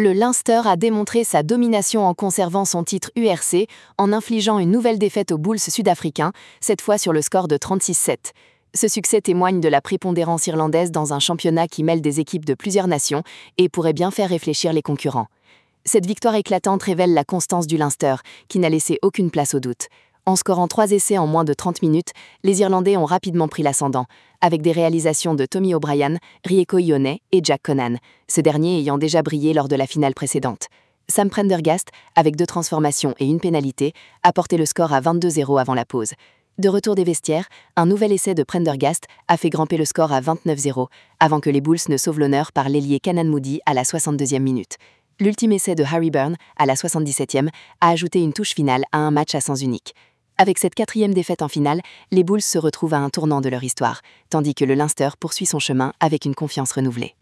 Le Leinster a démontré sa domination en conservant son titre URC en infligeant une nouvelle défaite aux Bulls sud-africains, cette fois sur le score de 36-7. Ce succès témoigne de la prépondérance irlandaise dans un championnat qui mêle des équipes de plusieurs nations et pourrait bien faire réfléchir les concurrents. Cette victoire éclatante révèle la constance du Leinster, qui n'a laissé aucune place au doute. En scorant 3 essais en moins de 30 minutes, les Irlandais ont rapidement pris l'ascendant, avec des réalisations de Tommy O'Brien, Rieko Ioane et Jack Conan, ce dernier ayant déjà brillé lors de la finale précédente. Sam Prendergast, avec 2 transformations et une pénalité, a porté le score à 22-0 avant la pause. De retour des vestiaires, un nouvel essai de Prendergast a fait grimper le score à 29-0, avant que les Bulls ne sauvent l'honneur par l'ailier Canan Moodie à la 62e minute. L'ultime essai de Harry Byrne, à la 77e, a ajouté une touche finale à un match à sens unique. Avec cette 4e défaite en finale, les Bulls se retrouvent à un tournant de leur histoire, tandis que le Leinster poursuit son chemin avec une confiance renouvelée.